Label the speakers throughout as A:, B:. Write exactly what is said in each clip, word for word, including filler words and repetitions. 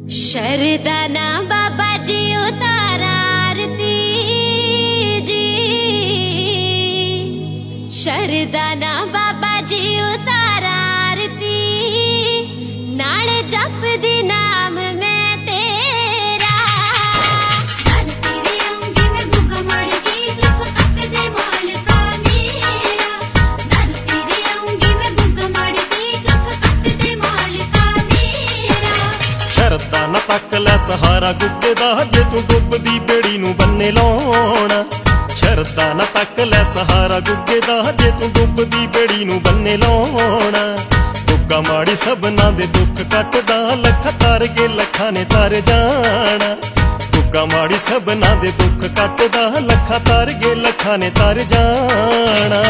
A: शरदाना बाबा जी उतारा आरती जी, शरदाना बाबा जी उतारा आरती, नाले जपदी नाम मैं तेरा। धरती दे आऊंगी मैं गुग्गा माड़ी जी, दुख कट दे मालका मेरा। धरती दे आऊंगी मैं गुग्गा माड़ी जी, दुख कट दे मालका मेरा।
B: शरदा ना तक लै सहारा गुग्गे दा, जे तू डुबदी बेड़ी नू बन्ने लाउणा। शरदा ना तक लै सहारा गुग्गे दा, जे तू डुबदी बेड़ी नू बन्ने लाउणा। गुग्गा माड़ी सबना दे दुख कटदा, लख तार के लखां ने तर जाना। गुग्गा माड़ी सबना दे दुख कटदा, लख तार के लखां ने तर जाना।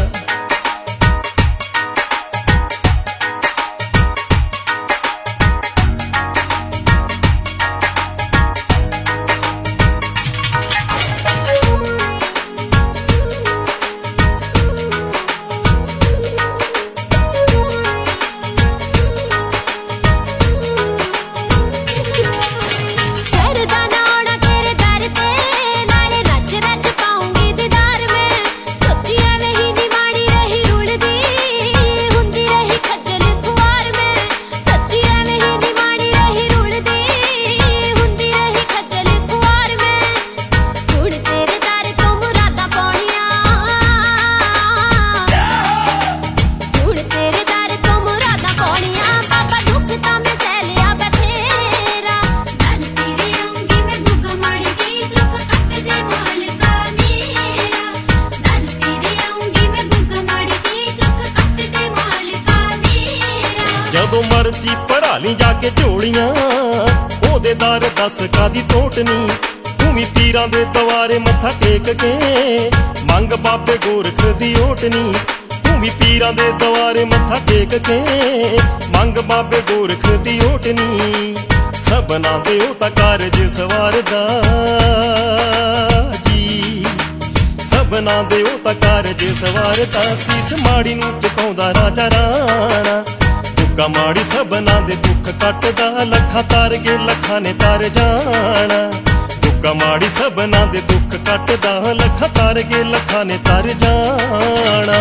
B: जदों मर्जी भरा ली जाके झोलियां, ओदे दर दस कादी तोटनी। तू भी पीरां दे दवारे मत्था टेक के, मंग बाबे गोरख दी ओटनी। तू भी पीरां दे दवारे मत्था टेक के, मंग बाबे गोरख दी ओटनी। सबना दे ओ तां कारज सवारदा जी, सबना दे ओ तां कारज सवारदा। सीस माड़ी नू झुकाउंदा राजा राणा। गुग्गा माड़ी सबना दे दुख कटदा, लखां तार के लखां ने तर जाना। गुग्गा माड़ी सबना दे दुख कटदा, लखां तार के लखां ने तर जाना।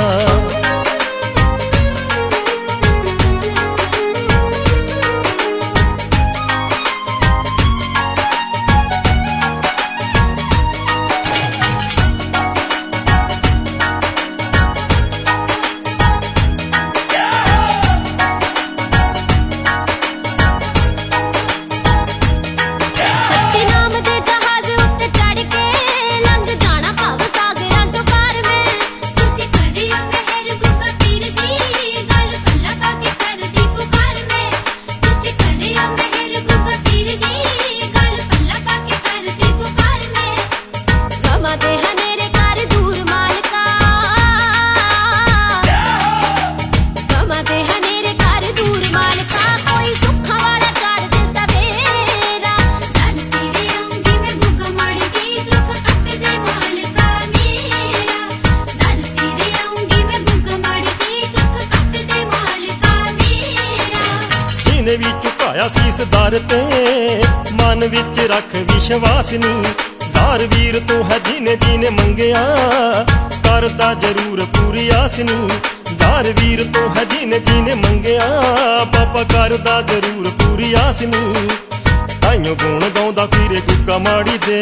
B: जिने भी झुकाया सीस दर ते, मन विच रख विश्वास नी। जार वीर तो है जिने जिने मंगया, करदा जरूर पूरी आस नी। जार वीर तो है जिने जिने मंगया, बाबा करदा जरूर पूरी आस नी। ताइयों गुण गाउंदा फिरे गुग्गा माड़ी दे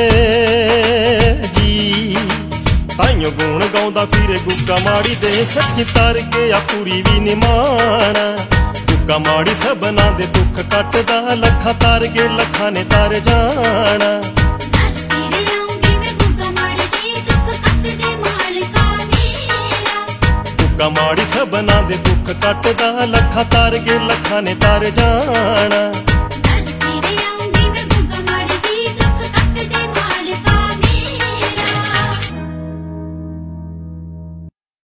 B: जी, ताइयों गुण गाउंदा फिरे गुग्गा माड़ी दे। सच्ची तर के आ पूरी भी निमाना। गुग्गा माड़ी सबना दे दुख कटदा, लखां तार के लखां ने तर जाना।
A: धरती दे आऊंगी मैं गुग्गा माड़ी जी, दुख कट दे मालका मेरा।
B: गुग्गा माड़ी सबना दे दुख कटदा, लखां तार के लखां ने तर जाना।